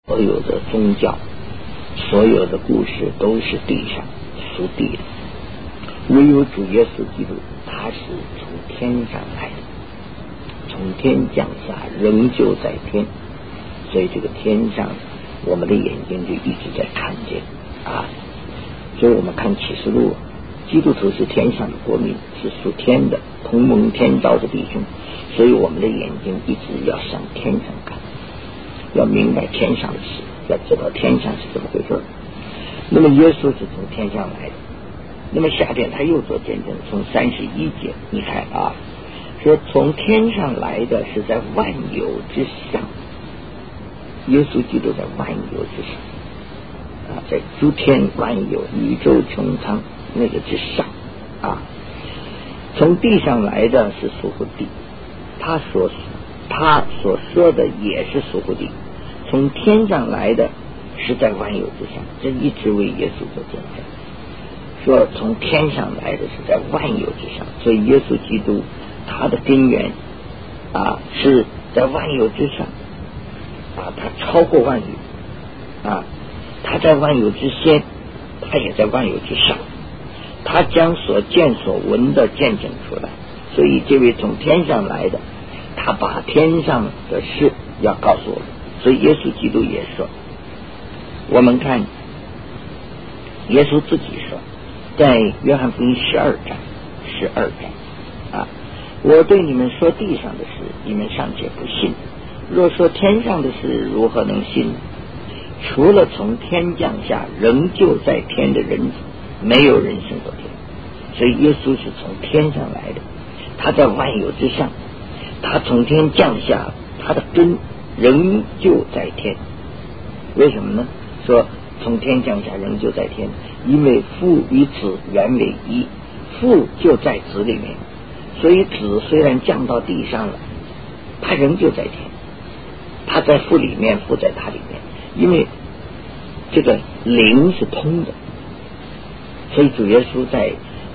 所有的宗教，所有的故事都是地上属地的，唯有主耶稣基督他是从天上来的，从天降下，仍旧在天。所以这个天上我们的眼睛就一直在看见啊。所以我们看启示录，基督徒是天上的国民，是属天的，同蒙天召的弟兄，所以我们的眼睛一直要向天上看，要明白天上的事，要知道天上是怎么回事。那么耶稣是从天上来的，那么下边他又做见证，从31节你看啊，说从天上来的是在万有之上，耶稣基督在万有之上啊，在诸天万有宇宙穹苍那个之上啊。从地上来的是属乎地，他所说的也是属乎地。从天上来的是在万有之上，这一直为耶稣做见证，说从天上来的是在万有之上。所以耶稣基督他的根源啊是在万有之上啊，他超过万有啊，他在万有之先，他也在万有之上，他将所见所闻的见证出来。所以这位从天上来的，他把天上的事要告诉我们。所以耶稣基督也说，我们看耶稣自己说，在约翰福音12章啊，我对你们说地上的事，你们尚且不信，若说天上的事，如何能信呢？除了从天降下仍旧在天的人子，没有人升到天。所以耶稣是从天上来的，他在万有之上，他从天降下，他的根仍旧在天。为什么呢？说从天降下仍旧在天，因为父与子原为一，父就在子里面，所以子虽然降到地上了，他仍旧在天，他在父里面，父在他里面，因为这个灵是通的。所以主耶稣在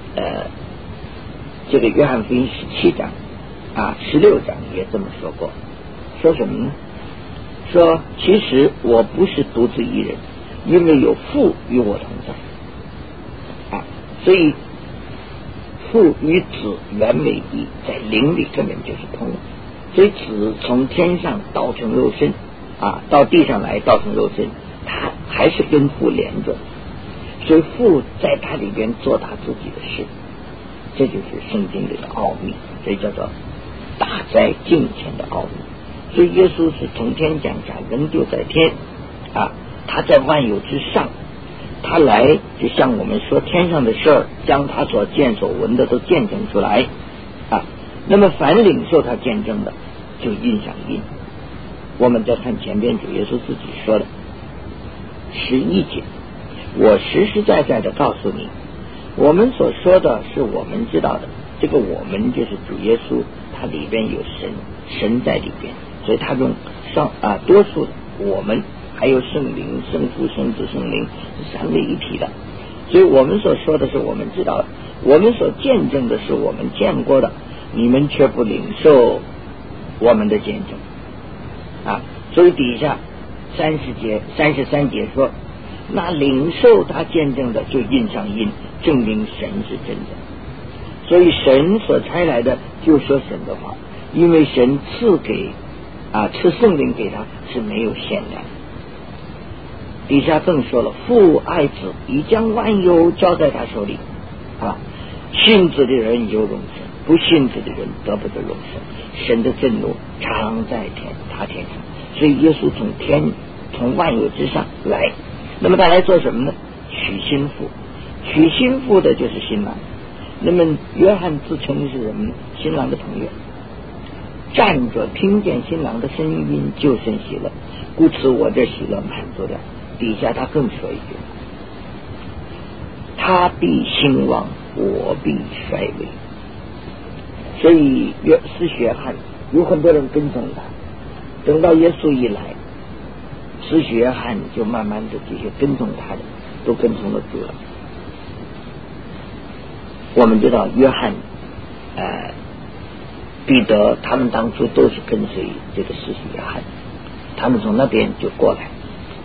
这个约翰福音17章啊16章也这么说过，说什么呢？说其实我不是独自一人，因为有父与我同在啊，所以父与子原为一，在灵里根本就是通了。所以子从天上道成肉身啊，到地上来道成肉身，他还是跟父连着，所以父在他里边做他自己的事。这就是圣经里的奥秘，这叫做大灾敬虔的奥秘。所以耶稣是从天降下，仍旧在天啊，他在万有之上，他来就像我们说天上的事儿，将他所见所闻的都见证出来啊。那么凡领受他见证的，就印上印。我们再看前边主耶稣自己说的11节，我实实在在的告诉你，我们所说的是我们知道的，这个我们就是主耶稣，他里边有神在里边，所以他用多数的我们，还有圣灵、圣父、圣子、圣灵是三位一体的。所以我们所说的是我们知道的，我们所见证的是我们见过的，你们却不领受我们的见证啊。所以底下33节说，那领受他见证的就印上印，证明神是真的。所以神所差来的就说神的话，因为神赐圣灵给他是没有限量。底下更说了，父爱子，已将万有交在他手里啊，信子的人有永生，不信子的人得不得永生。神的震怒常在他天上。所以耶稣从万有之上来，那么他来做什么呢？娶新妇。娶新妇的就是新郎。那么约翰自称是什么呢？新郎的朋友，站着听见新郎的声音就生喜乐，故此我这喜乐满足了。底下他更说一句，他必兴旺，我必衰微。所以施洗约翰有很多人跟从他，等到耶稣一来，施洗约翰就慢慢的这些跟从他的都跟从了主了。我们知道约翰彼得他们当初都是跟随这个施洗约翰，他们从那边就过来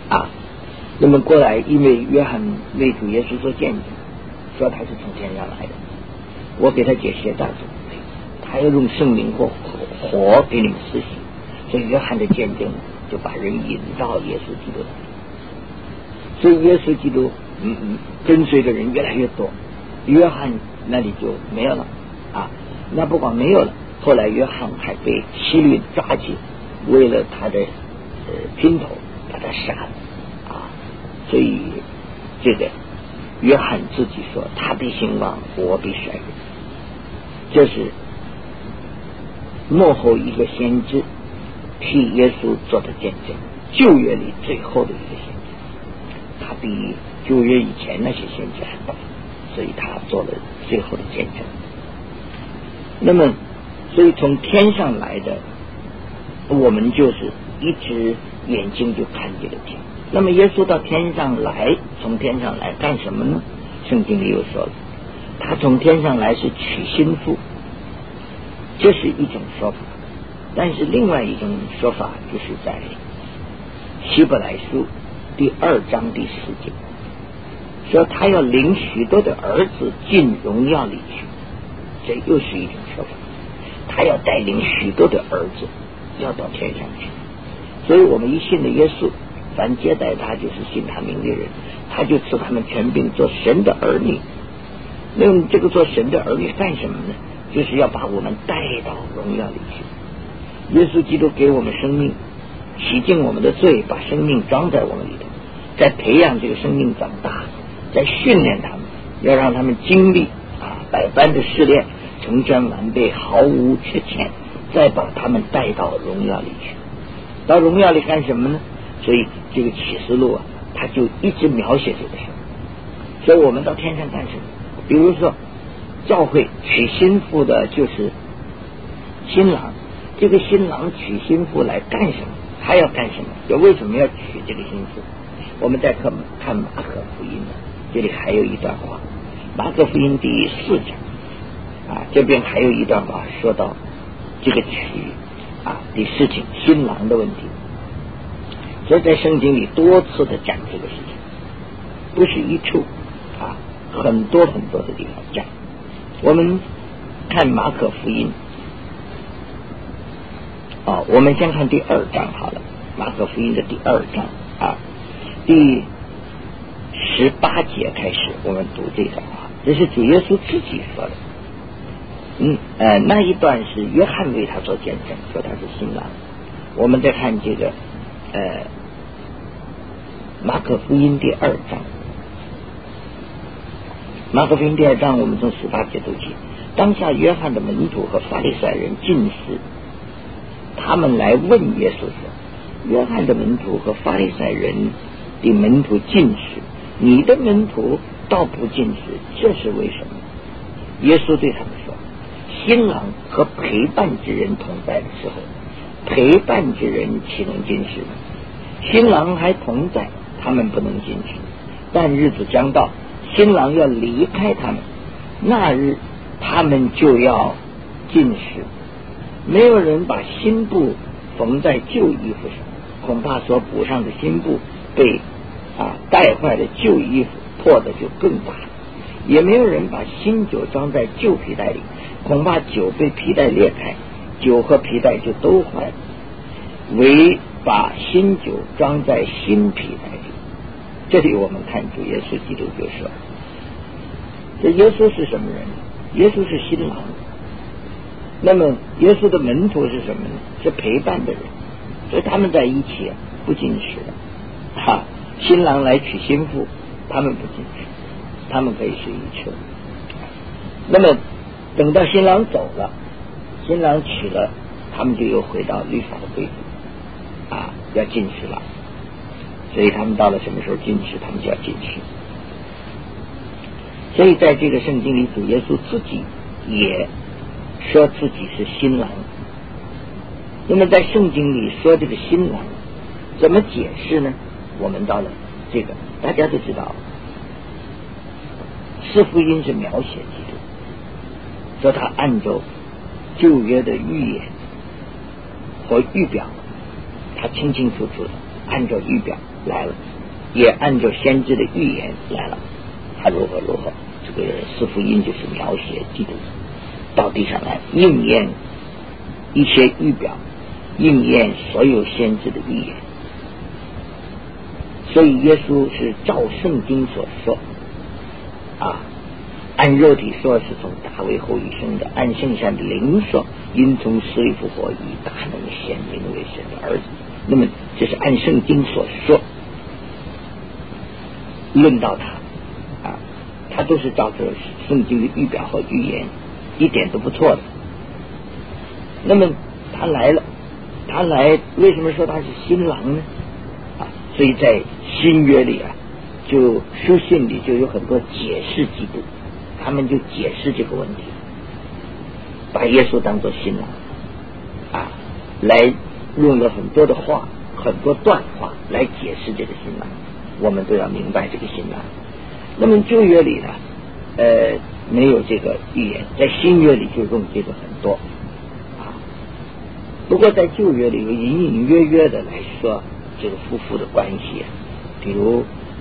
啊。那么过来，因为约翰为主耶稣做见证，说他是从天上来的，我给他解释大主，他要用圣灵或火给你们施行，所以约翰的见证就把人引到耶稣基督来，所以耶稣基督跟随的人越来越多，约翰那里就没有了啊。那不光没有了，后来约翰还被希律抓起，为了他的姘头把他杀了啊。所以这个约翰自己说，他必兴旺，我必衰微，这是幕后一个先知替耶稣做的见证，旧约里最后的一个先知，他比旧约以前那些先知还大，所以他做了最后的见证。那么所以从天上来的，我们就是一只眼睛就看见了天。那么耶稣到天上来，从天上来干什么呢？圣经里又说了，他从天上来是娶新妇，这是一种说法。但是另外一种说法就是在希伯来书第2章第10节，说他要领许多的儿子进荣耀里去，这又是一种说法，他要带领许多的儿子要到天上去。所以我们一信的耶稣，凡接待他就是信他名的人，他就赐他们权柄做神的儿女。那么这个做神的儿女干什么呢？就是要把我们带到荣耀里去。耶稣基督给我们生命，洗净我们的罪，把生命装在我们里头，再培养这个生命长大，再训练他们，要让他们经历百般的试炼，成全完备，毫无缺欠，再把他们带到荣耀里去。到荣耀里干什么呢？所以这个启示录他就一直描写这个事。所以我们到天上干什么？比如说教会娶新妇的就是新郎，这个新郎娶新妇来干什么？他要干什么？就为什么要娶这个新妇？我们再看马可福音这里还有一段话，马可福音第4章这边还有一段话说到这个娶的事情，新郎的问题。所以在圣经里多次的讲这个事情，不是一处很多很多的地方讲。我们看马可福音我们先看第2章好了，马可福音的第2章第18节开始，我们读这段话，这是主耶稣自己说的。那一段是约翰为他做见证，说他是新郎。我们再看这个马可福音第2章，马可福音第2章，我们从18节读起。当下约翰的门徒和法利赛人进士，他们来问耶稣说，约翰的门徒和法利赛人的门徒进士，你的门徒倒不进士，这是为什么？耶稣对他们说，新郎和陪伴之人同在的时候，陪伴之人岂能进士呢？新郎还同在，他们不能进士。但日子将到，新郎要离开他们，那日他们就要进士。没有人把新布缝在旧衣服上，恐怕所补上的新布被带坏的旧衣服破的就更大。也没有人把新酒装在旧皮带里，恐怕酒被皮带裂开，酒和皮带就都坏了。唯把新酒装在新皮带里。这里我们看主耶稣基督就说，这耶稣是什么人？耶稣是新郎。那么耶稣的门徒是什么呢？是陪伴的人，所以他们在一起不进食的。新郎来娶新妇，他们不进食，他们可以随意吃。那么等到新郎走了，新郎娶了，他们就又回到律法的规矩要进食了。所以他们到了什么时候进食，他们就要进食。所以在这个圣经里，主耶稣自己也说自己是新郎。那么在圣经里说这个新郎怎么解释呢？我们到了这个大家都知道，四福音是描写基督，说他按照旧约的预言和预表，他清清楚楚的按照预表来了，也按照先知的预言来了。他如何，这个四福音就是描写基督到地上来，应验一些预表，应验所有先知的预言。所以耶稣是照圣经所说按肉体说是从大卫后裔生的，按圣善的灵说因从死里复活，以大能显明为神的儿子。那么这是按圣经所说，论到他都是照着圣经的预表和预言，一点都不错的。那么他来了，为什么说他是新郎呢？所以在新约里就书信里就有很多解释基督，他们就解释这个问题，把耶稣当作新郎来用了很多的话，很多段话来解释这个新郎，我们都要明白这个新郎。那么旧约里呢没有这个预言，在新约里就用这个很多不过在旧约里有隐隐约约的来说这个夫妇的关系比如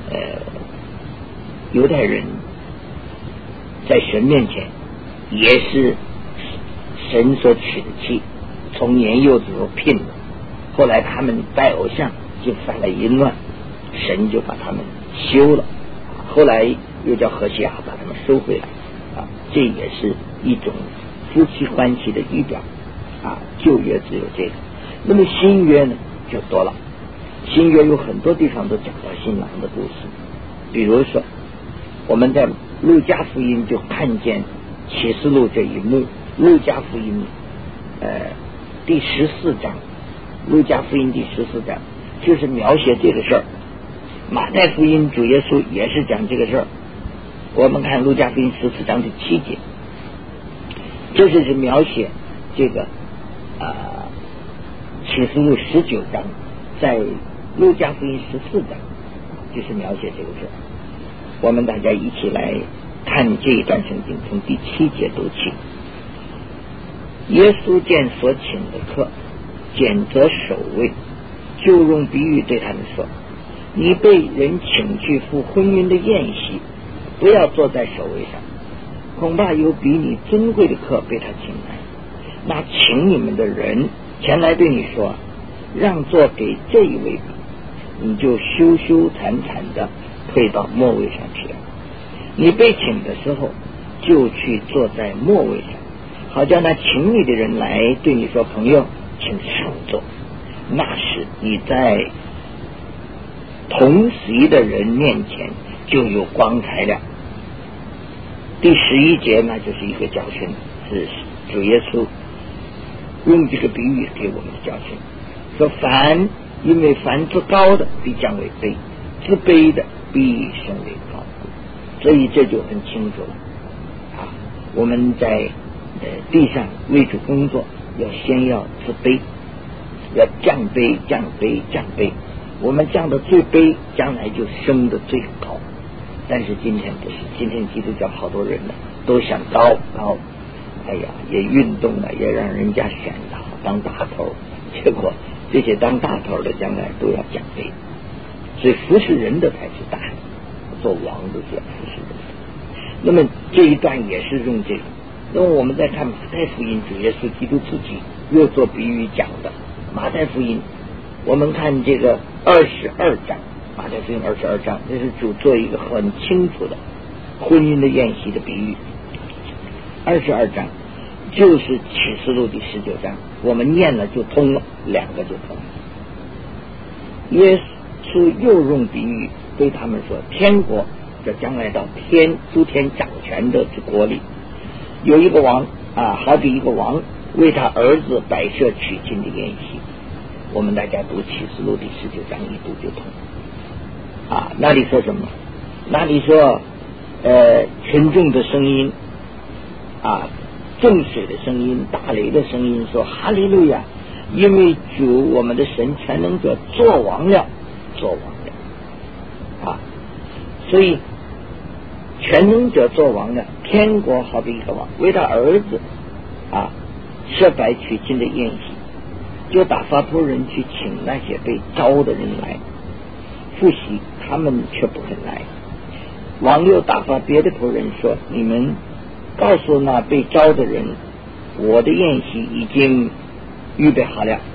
犹太人在神面前也是神所娶的妻，从年幼的时候聘的，后来他们拜偶像就犯了淫乱，神就把他们休了，后来又叫何西阿把他们收回来这也是一种夫妻关系的预表旧约只有这个。那么新约呢就多了，新约有很多地方都讲到新郎的故事，比如说我们在路加福音就看见启示录这一幕。路加福音第14章，路加福音第14章就是描写这个事儿。马太福音主耶稣也是讲这个事儿，我们看路加福音14章的7节，就是描写这个启示录19章，在路加福音14章就是描写这个事儿。我们大家一起来看这一段圣经，从第7节读起。耶稣见所请的客拣择首位，就用比喻对他们说，你被人请去赴婚姻的宴席，不要坐在首位上，恐怕有比你尊贵的客被他请来，那请你们的人前来对你说，让座给这一位吧，你就羞羞惭惭的退到末位上去了。你被请的时候就去坐在末位上，好叫那请你的人来对你说，朋友请上座，那时你在同席的人面前就有光彩了。第11节那就是一个教训，是主耶稣用这个比喻给我们的教训，说因为凡自高的必降为卑，自卑的必升为高，所以这就很清楚了我们在地上为主工作，先要自卑，要降卑，我们降的最卑，将来就升的最高。但是今天不是，今天基督教好多人都想高，也运动了，也让人家选的当大头，结果这些当大头的将来都要降卑，所以服侍人的才是大，做王的是要服侍人。那么这一段也是用这个。那么我们再看马太福音，主耶稣基督自己又做比喻讲的。马太福音我们看这个22章，马太福音22章，这是主做一个很清楚的婚姻的宴席的比喻。22章就是启示录第19章，我们念了就通了，两个就通了。耶稣又用比喻对他们说，天国这将来到诸天掌权的国里，有一个王好比一个王为他儿子摆设娶亲的宴席。我们大家读启示录第19章一读就通那里说什么？那里说群众的声音众水的声音，大雷的声音，说哈利路亚，因为主我们的神全能者作王了。所以全能者作王了，天国好比一个王为他儿子设摆娶亲的宴席，就打发仆人去请那些被招的人来， 复习，他们却不肯来。王又打发别的仆人说，你们告诉那被招的人，我的宴席已经预备好了，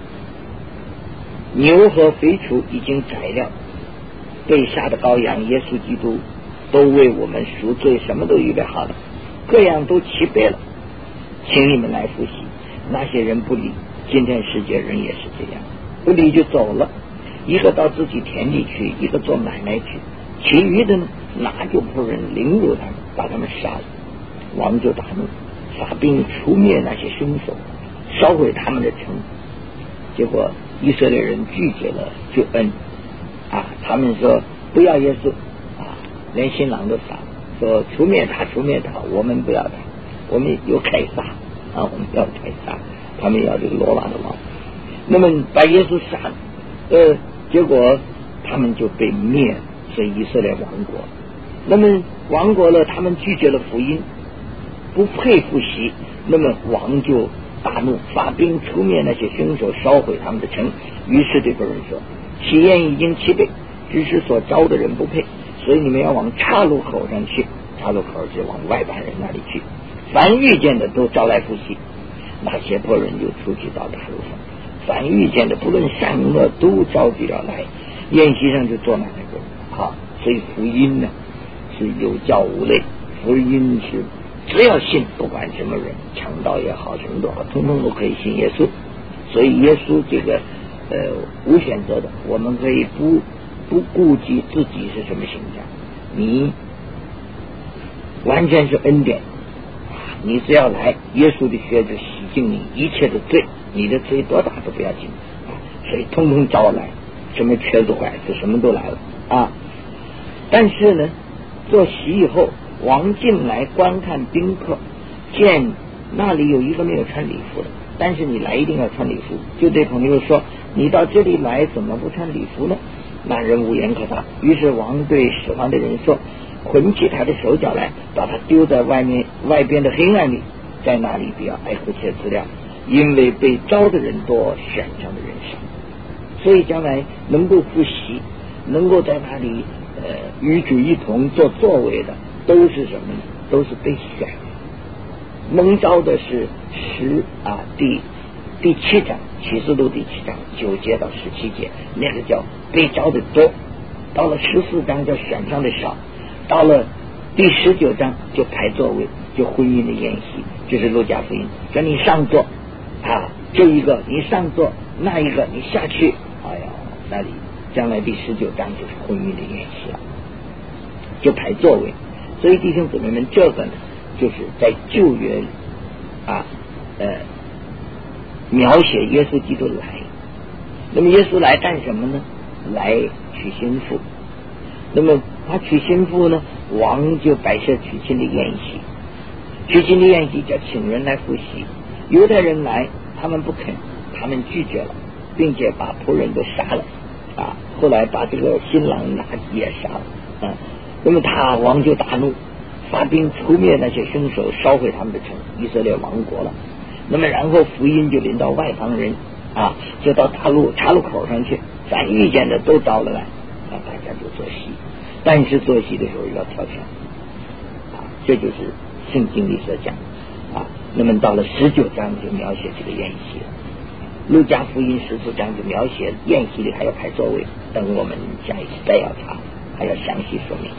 牛和肥畜已经宰了，被杀的羔羊耶稣基督都为我们赎罪，什么都预备好了，各样都齐备了，请你们来复习。那些人不理，今天世界人也是这样，不理就走了，一个到自己田里去，一个做买卖去，其余的呢，拿着仆人凌辱他们，把他们杀了。王就大怒，发兵除灭那些凶手，烧毁他们的城。结果以色列人拒绝了救恩啊，他们说不要耶稣啊，连新郎都杀，说除灭他，我们不要他，我们有凯撒啊，我们要凯撒，他们要这个罗马的王。那么把耶稣杀了，结果他们就被灭了，所以以色列亡国。那么亡国了，他们拒绝了福音，不配复习，那么王就大怒，发兵除灭那些凶手，烧毁他们的城。于是对仆人说，喜宴已经齐备，只是所招的人不配，所以你们要往岔路口上去，岔路口就往外邦人那里去，凡遇见的都招来复习。那些仆人就出去到大路上，凡遇见的不论善恶都召集了来，宴席上就坐满了人。好，所以福音呢是有教无类，福音是只要信，不管什么人，强盗也好，什么都好，通通都可以信耶稣。所以耶稣这个无选择的，我们可以不顾及自己是什么形象，你完全是恩典，你只要来，耶稣的血就洗净你一切的罪，你的罪多大都不要紧所以通通招来，什么瘸子拐子什么都来了啊。但是呢，坐席以后，王进来观看宾客，见那里有一个没有穿礼服的，但是你来一定要穿礼服，就对朋友说，你到这里来怎么不穿礼服呢？那人无言可答。于是王对使唤的人说，捆起他的手脚来，把他丢在外边的黑暗里，在那里不要爱护且资料，因为被招的人多，选上的人少。所以将来能够复习，能够在那里与主一同做座位的，都是什么呢？都是被选的。蒙召的是第7章，启示录第7章9节到17节，那个叫被召的多。到了14章叫选上的少，到了第19章就排座位，就婚姻的宴席，就是路加福音，叫你上座啊，这一个你上座，那一个你下去，哎呀，那里将来第19章就是婚姻的宴席了，就排座位。所以弟兄姊妹们，这个呢，就是在旧约描写耶稣基督来。那么耶稣来干什么呢？来娶新妇。那么他娶新妇呢，王就摆设娶亲的宴席。娶亲的宴席叫请人来复习。犹太人来，他们不肯，他们拒绝了，并且把仆人都杀了啊。后来把这个新郎也杀了啊。那么王就大怒，发兵除灭那些凶手，烧毁他们的城，以色列亡国了。那么然后福音就临到外邦人啊，就到岔路口上去，凡遇见的都招了来啊，大家就坐席。但是坐席的时候要挑选啊，这就是圣经里所讲啊。那么到了19章就描写这个宴席了，路加福音14章就描写宴席里还要排座位，等我们下一次再要查，还要详细说明。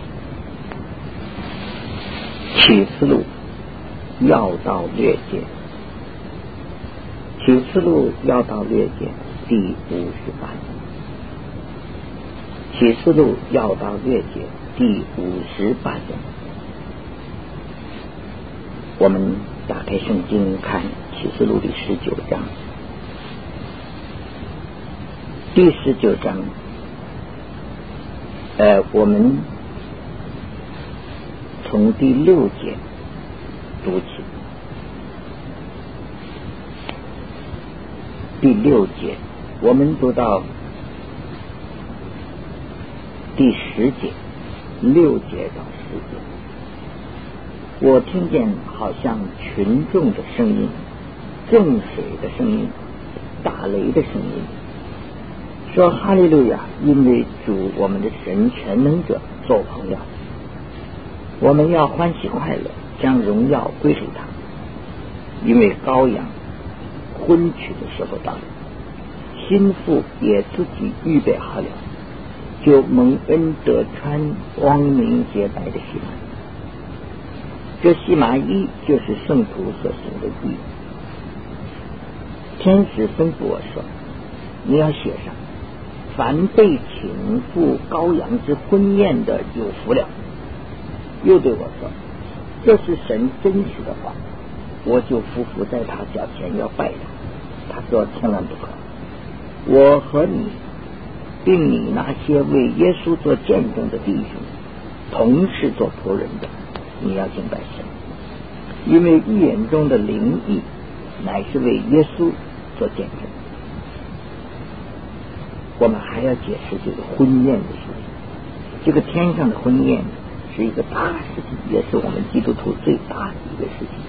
启示录要道略解，启示录要道略解第58章，启示录要道略解第58章。我们打开圣经看启示录第19章，第19章我们从第6节读起。第6节我们读到第10节，6节到10节。我听见好像群众的声音，众水的声音，打雷的声音， 说哈利路亚，因为主我们的神全能者做朋友，我们要欢喜快乐，将荣耀归给他，因为羔羊婚娶的时候到了，新妇也自己预备好了，就蒙恩得穿光明洁白的细麻。这细麻衣就是圣徒所行的义。天使吩咐我说，你要写上，凡被请赴羔羊之婚宴的有福了。又对我说，这是神真实的话，我就匍匐在他脚前要拜他。他说千万不可，我和你并你那些为耶稣做见证的弟兄同是做仆人的，你要敬拜神，因为预言中的灵意乃是为耶稣做见证。我们还要解释这个婚宴的事情。这个天上的婚宴是一个大事情，也是我们基督徒最大的一个事情。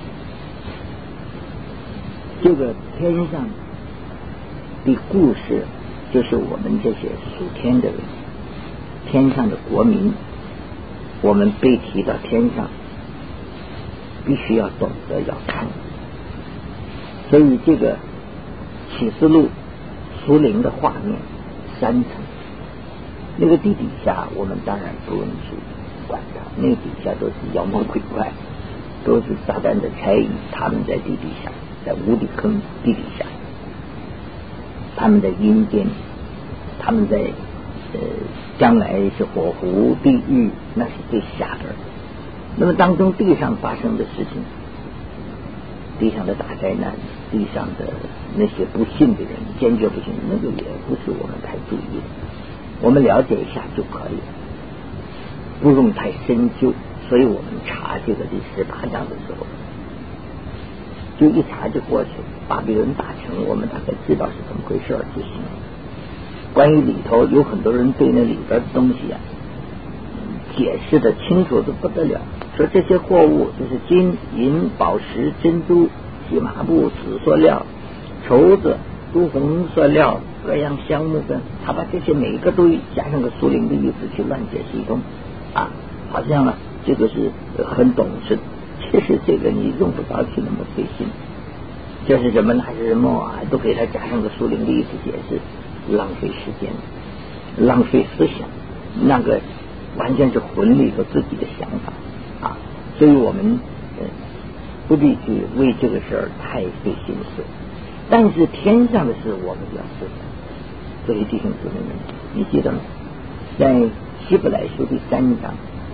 这个天上的故事就是我们这些属天的人，天上的国民，我们被提到天上必须要懂得要看。所以这个启示录属灵的画面3层，那个地底下我们当然不用去管它，那个底下都是妖魔鬼怪，都是撒旦的差役，他们在地底下，在无底坑地底下，他们在阴间，他们在将来是火湖地狱，那是最下边。那么当中地上发生的事情，地上的大灾难，地上的那些不信的人，坚决不信，那个也不是我们太注意的，我们了解一下就可以了，不用太深究。所以我们查这个第18章的时候，就一查就过去了，巴比伦大城我们大概知道是怎么回事就行了。关于里头有很多人对那里边的东西解释的清楚的不得了，说这些货物就是金银宝石珍珠细麻布紫塑料绸子朱红塑料各样香木跟，他把这些每一个都加上个属灵的意思去乱解释一通好像这个是很懂事，其实这个你用不着去那么费心。这是什么那是什么都给他加上个属灵的意思解释，浪费时间，浪费思想，那个完全是魂里头自己的想法所以我们不必去为这个事儿太费心思。但是天上的事我们要思想。所以弟兄姊妹们，你记得吗？在希伯来书第3章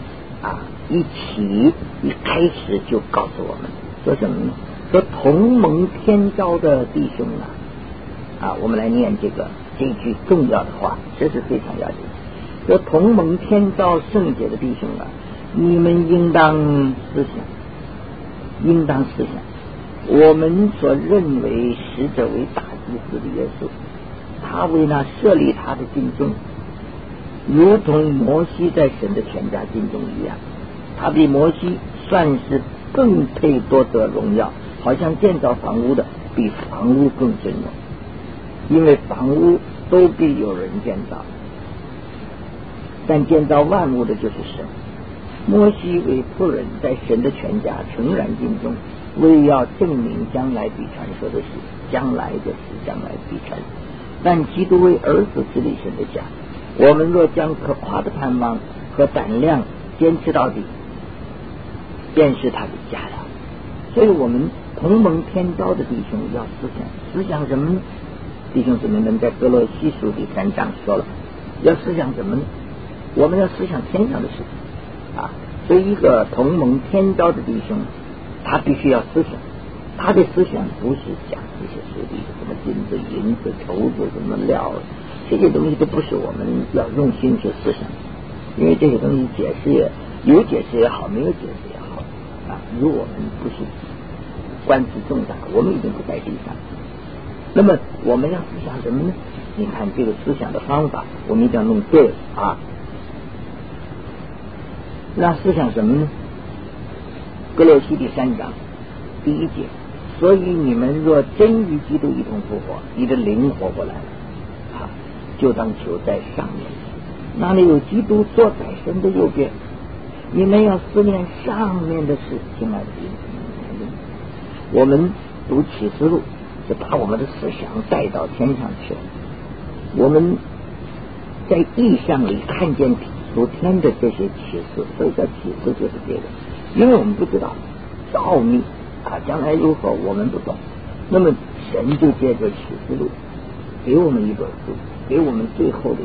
一开始就告诉我们说什么呢？说同蒙天召的弟兄我们来念这句重要的话，这是非常要紧。说同蒙天召圣洁的弟兄你们应当思想，我们所认为使者为大祭司的耶稣，他为那设立他的尽忠，如同摩西在神的全家尽忠一样，他比摩西算是更配多得荣耀，好像建造房屋的比房屋更尊荣，因为房屋都必有人建造，但建造万物的就是神。摩西为仆人在神的全家诚然尽忠，为要证明将来必传说的事，将来的事将来必传。但基督为儿子治理神的家，我们若将可夸的盼望和胆量坚持到底，便是他的家了。所以我们同蒙天召的弟兄要思想什么呢？弟兄姊妹们在哥罗西书第3章说了，要思想什么呢？我们要思想天上的事情所以一个同蒙天召的弟兄，他必须要思想，他的思想不是讲这些属地什么金子银子绸子什么料，这些东西都不是我们要用心去思想，因为这些东西解释有解释也好，没有解释也好如果我们不是官司重大，我们已经不在地上。那么我们要思想什么呢？你看这个思想的方法我们一定要弄对那思想什么呢？哥罗西第3章第1节，所以你们若真与基督一同复活，你的灵活过来了就当求在上面，那里有基督坐在神的右边。你们要思念上面的事，亲爱的弟兄，我们读启示录是把我们的思想带到天上去了。我们在意象里看见属天的这些启示，所以叫启示就是这个，因为我们不知道奥秘将来如何我们不懂，那么神就借着启示录给我们一本书，给我们最后的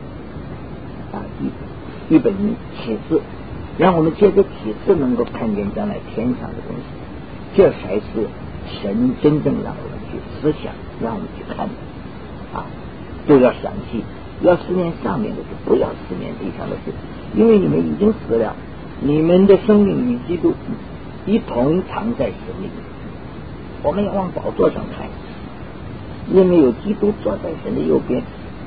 一本启示，让我们借着启示能够看见将来天上的东西，这才是神真正让我们去思想，让我们去看的都要详细，要思念上面的事，不要思念地上的事，因为你们已经死了，你们的生命与基督一同藏在神里面。我们要往宝座上看，因为有基督坐在神的右边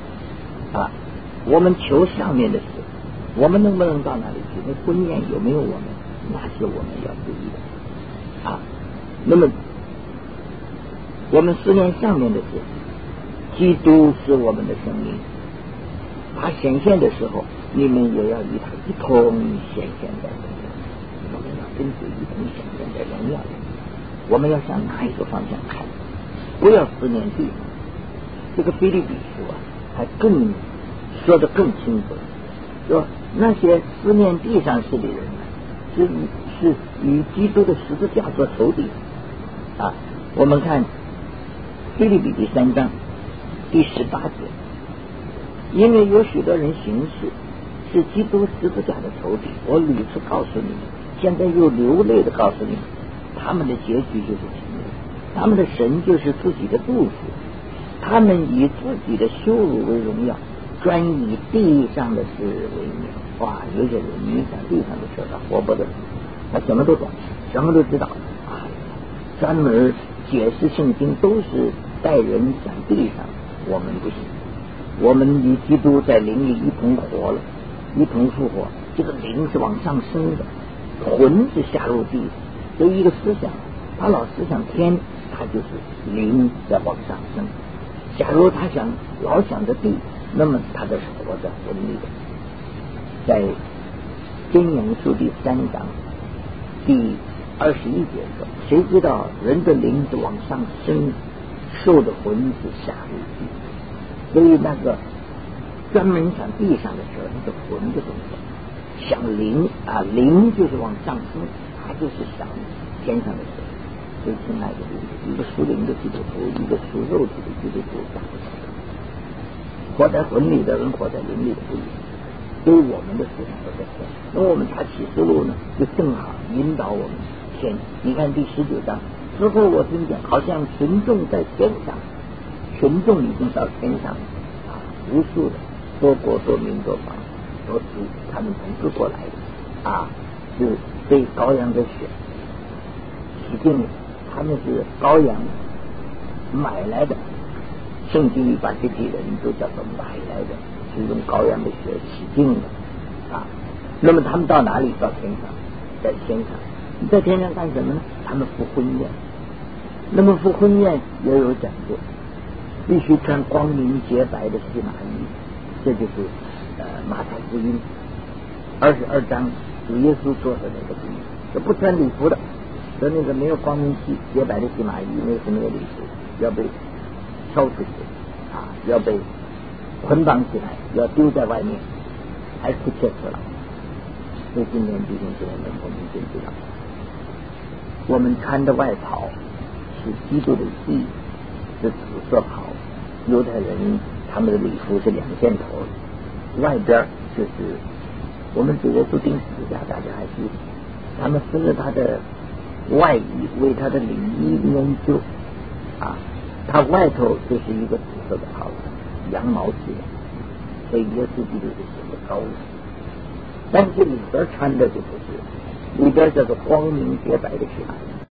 我们求上面的事，我们能不能到哪里去？那婚宴有没有我们，那是我们要注意的那么我们思念上面的事，基督是我们的生命，他显现的时候，你们也要与他一同显现在荣耀，我们要跟随一同显现在荣耀里。我们要向哪一个方向看？不要思念地上。这个腓立比书还更说得更清楚，说那些思念地上事的人是与基督的十字架做仇敌我们看腓立比第3章第18节，因为有许多人行事是基督十字架的仇敌，我屡次告诉你们，现在又流泪的告诉你们，他们的结局就是沉沦，他们的神就是自己的祝福，他们以自己的羞辱为荣耀，专以地上的事为妙。有些人你想地上的事他活不得，他什么都懂，什么都知道专门解释圣经都是带人讲地上，我们不行，我们与基督在灵里一同活了，一同复活，这个灵是往上升的，魂是下入地，所以一个思想他老思想天，他就是灵在往上升。假如他老想着地，那么他就是活在魂里的。在箴言书第3章第21节说，谁知道人的灵是往上升，兽的魂是下入地。所以那个专门想地上的时候，那个魂的东西想灵灵就是往上升，他就是想天上的事。所以亲爱的一个属灵的基督徒，一个属肉体的基督徒，活在魂里的人活在灵里的不一样，所以我们的思想都在天。那我们查启示录呢，就正好引导我们天。你看第19章之后，我听见好像群众在天上，群众已经到天上无数的多国多民多方多族，他们从各过来的是被羔羊的血洗净了，他们是羔羊买来的，圣经里把这批人都叫做买来的，是用羔羊的血洗净的那么他们到哪里？到天上，在天上。你在天上干什么呢？他们赴婚宴。那么赴婚宴也有讲究，必须穿光明洁白的细麻衣，这就是马太福音22章主耶稣做的那个比喻，这不穿礼服的，说那个没有光明洁白的细麻衣，那是没有礼服，要被烧出去要被捆绑起来，要丢在外面，还是切死了。所以今天弟兄姊妹们，我们就知道，我们穿的外袍是基督的义，是紫色袍。犹太人他们的礼服是2件头，外边就是我们主耶稣钉十字架，大家还记得，他们分了他的外衣为他的里衣研究他外头就是一个紫色的袍子，羊毛制的，所以耶稣基督就是个高人。但是里边穿的就不是，里边叫做光明洁白的血